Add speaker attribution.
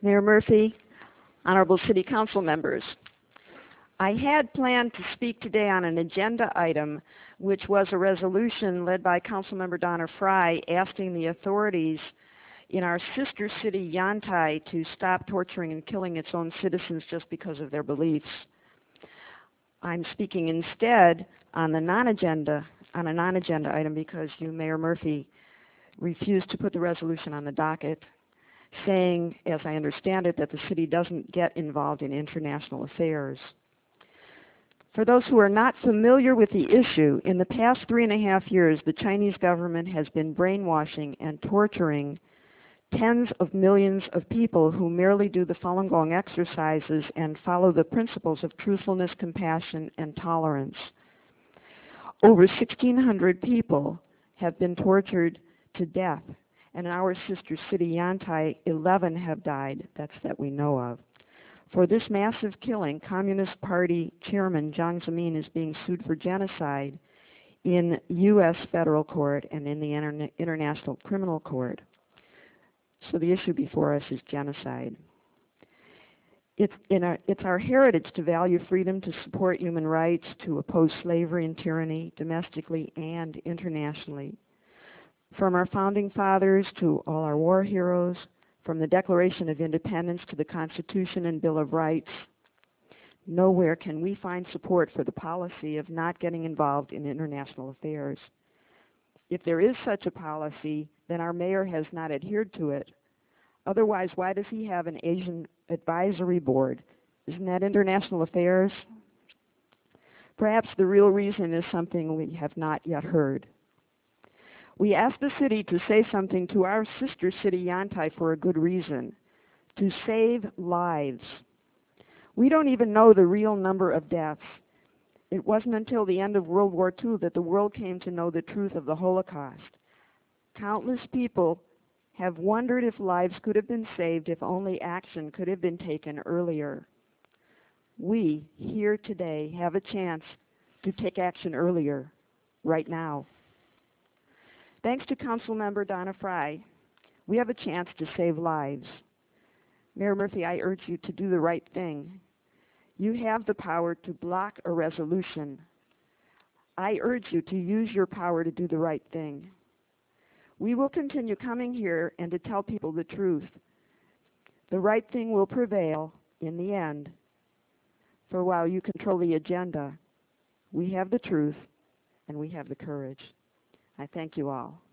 Speaker 1: Mayor Murphy, honorable city council members. I had planned to speak today on an agenda item, which was a resolution led by Councilmember Donna Frey asking the authorities in our sister city, Yantai, to stop torturing and killing its own citizens just because of their beliefs. I'm speaking instead on a non-agenda item because you, Mayor Murphy, refused to put the resolution on the docket, saying, as I understand it, that the city doesn't get involved in international affairs. For those who are not familiar with the issue, in the past 3.5 years, the Chinese government has been brainwashing and torturing tens of millions of people who merely do the Falun Gong exercises and follow the principles of truthfulness, compassion, and tolerance. Over 1,600 people have been tortured to death, and in our sister city, Yantai, 11 have died, that we know of. For this massive killing, Communist Party Chairman Jiang Zemin is being sued for genocide in U.S. federal court and in the International Criminal Court. So the issue before us is genocide. It's our heritage to value freedom, to support human rights, to oppose slavery and tyranny domestically and internationally. From our founding fathers to all our war heroes, from the Declaration of Independence to the Constitution and Bill of Rights, nowhere can we find support for the policy of not getting involved in international affairs. If there is such a policy, then our mayor has not adhered to it. Otherwise, why does he have an Asian advisory board? Isn't that international affairs? Perhaps the real reason is something we have not yet heard. We asked the city to say something to our sister city, Yantai, for a good reason, to save lives. We don't even know the real number of deaths. It wasn't until the end of World War II that the world came to know the truth of the Holocaust. Countless people have wondered if lives could have been saved if only action could have been taken earlier. We, here today, have a chance to take action earlier, right now. Thanks to Councilmember Donna Frey, we have a chance to save lives. Mayor Murphy, I urge you to do the right thing. You have the power to block a resolution. I urge you to use your power to do the right thing. We will continue coming here and to tell people the truth. The right thing will prevail in the end. For while you control the agenda, we have the truth and we have the courage. I thank you all.